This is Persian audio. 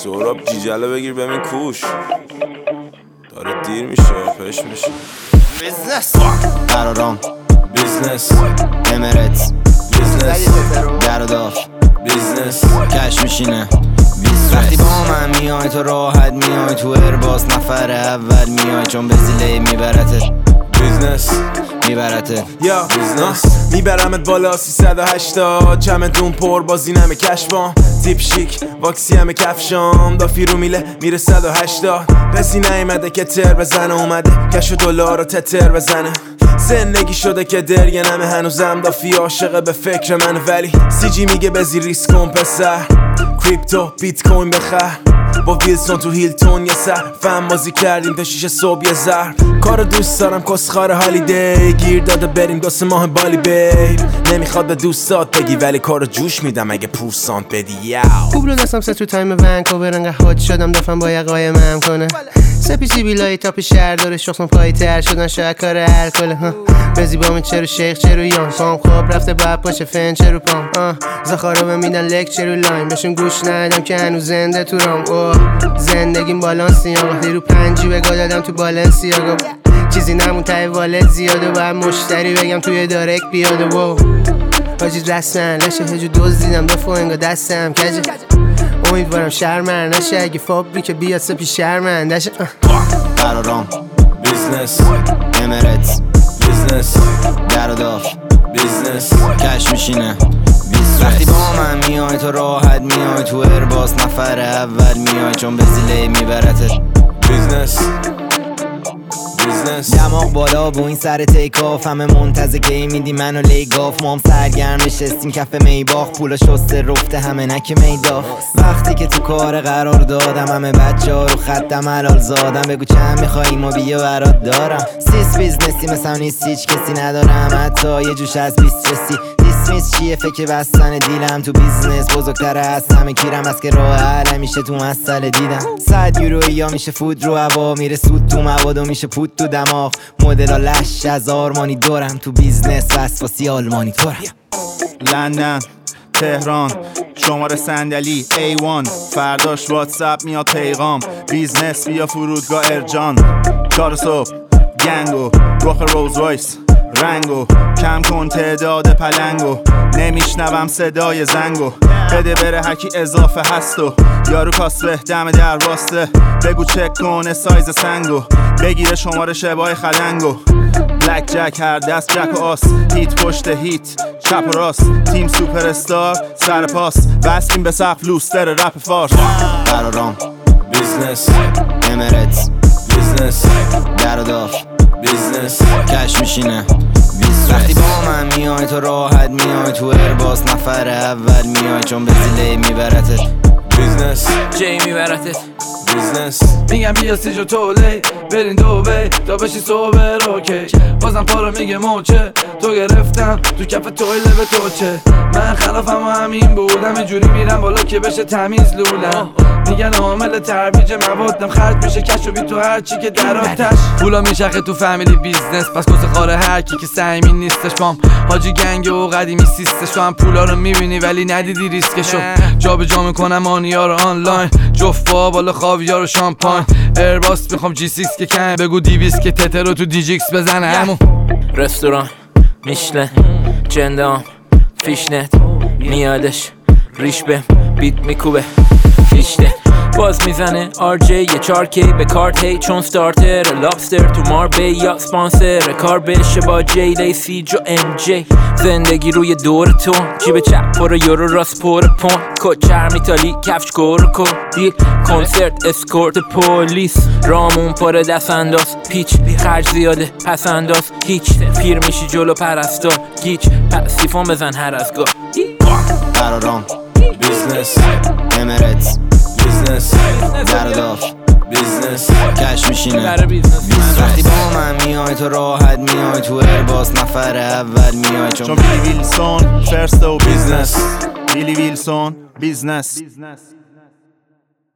سهراب جیجله بگیر ببین کوش داره دیر میشه پش میشه بیزنس قرارام بیزنس امارات بیزنس در و دار بیزنس کش میشینه وقتی با من میای تو راحت میای تو ارباس نفر اول میای چون به زیله میبرتت بیزنس میبرتت یا بیزنس میبرمت بالا 380 چمدون پر بازی نمه کشفام تیپ شیک واکسی همه کفشام دافی رو میله میره 180 کسی نیمده که تر بزنه اومده کش و دلار رو تتر بزنه زندگی شده که درگه نمه هنوزم دافی عاشقه به فکر منه ولی سی جی میگه بزی ریسک کن پسر کریپتو بیت کوین بخر با ویلسون تو هیلتون یه سر فهم بازی کردیم تا 6 صبح یه زهر کارو دوست دارم کسخار هالیدی گیر داده بریم 2 ماه بالی بیر نمیخواد به دوستات بگی ولی کارو جوش میدم اگه پورسانت بدی یاو خوب رو دستم سه تو تایم ونکوور انقدر هات شدم دفعم با یقای مم کنه سپیسی بیلای تاپ شهر داره شخصم پایی تر شدن شاید کار الکله بزی با من چرو شیخ چرو یان پام خواب رفته باید پاشه فن چرو پام زخارو به میدن لک چرو لاین بهشون گوش ندادم که هنوز زنده تو رام زندگیم بالانسی وقتی رو پنجی بگاه دادم تو بالانسیاگا چیزی نمون تای والت زیاده باید مشتری بگم توی دارک بیاده حاجی رسمن لشه هجو دوز دیدم دفعه انگا دستم کجه امیدوارم شرمن نشه اگه فابریک بیاد سپی شرمندشه قرارام بیزنس امارات بیزنس در و دار بیزنس کش میشینه وقتی با من میای تو راحت میای تو ارباس نفر اول میای چون به زیله میبرتت بیزنس بیزنس دماغ بالا با این سر تیکاف همه منتظر کی میدی منو لیگاف مام سرگرم نشستیم کف میباخ پولا شسته رفته همه نک میداخ وقتی که تو کار قرار دادم همه بچه ها رو خطم حلال زادم بگو چند میخوایی ما بیا برات دارم سیس بیزنسی مثلا نیست هیچ کسی ندارم حتی یه جوش از 20 رسی دیسمیس چیه فکر بستن دیلم تو بیزنس بزرگتره از همه کیرم از که راه حل میشه تو مسئله دیدم 100 یورو یا میشه فود رو هوا میره سود تو مواد و میشه پود تو دماغ مدل لش از آرمانی دورم تو بیزنس وسواسی آلمانی تورم لندن تهران شماره صندلی A1 فرداش واتساپ میاد پیغام بیزنس بیا فرودگاه ارجان 4 صبح گنگو رخ روز رایس رنگو کم کن تعداد پلنگو نمیشنوم صدای زنگو بده بره هرکی اضافه هستو یارو کاسبه دم در واسطه بگو چک کنه سایز سنگو بگیره شماره شبای خلنگو بلک جک هر دست جک و آس هیت پشت هیت چپ و راست تیم سوپر استار سر پاس بستیم به سقف لوستر رپ فارس قرارام بیزنس امارات بیزنس در و دار بیزنس کش میشینه وقتی با من میای تو راحت میای تو ارباس نفر اول میای چون به زیله میبرتت بیزنس جی میبرتت بیزنس میگم بیا سیج و تولی برین دوبی تا بشی سوبر اوکی بازم پارو میگه موچه تو گرفتم تو کف تویله به تو چه من خلافم و همین بودم اینجوری میرم بالا که بشه تمیز لولم میگن عامل ترویج موادم خرج میشه کش و بی تو هرچی که در آتش پولا میچرخه تو فامیلی بیزنس پس کس خاره هرکی که سعیمی نیستش پام حاجی گنگ و قدیمی سیستش تو هم پولا رو میبینی ولی ندیدی ریسکشو جا به جا میکنم آنیا رو آنلاین جفا بالا خاویار و شامپاین ایرباس میخوام جی 6 که کن بگو دیویس که تتر رو تو دیجیکس بزنه همون رستوران میشلن جندام فیشنت میادش ریش به بیت میکوبه فیشته باز میزنه RJ یه 4K به کارت هی چون ستارتر لابستر تو ماربی یا سپانسر کار بشه با جی لیسیج و MJ زندگی روی دور تو جیب چپ پر یورو راست پر پون کچر میتالی کفش کورکو دیل کنسرت اسکورت پولیس رامون پر دست انداز پیچ خرج زیاده پس انداز هیچ پیر میشی جلو پرستار گیچ پسیفون بزن هر از گاه قرارام بیزنس امارات بیزنس در و دار بیزنس کش میشینه بیزنس وقتی با من میای تو راحت میای تو ارباس نفر اول میای چون بیلی ویلسون فرست و بیزنس بیلی ویلسون بیزنس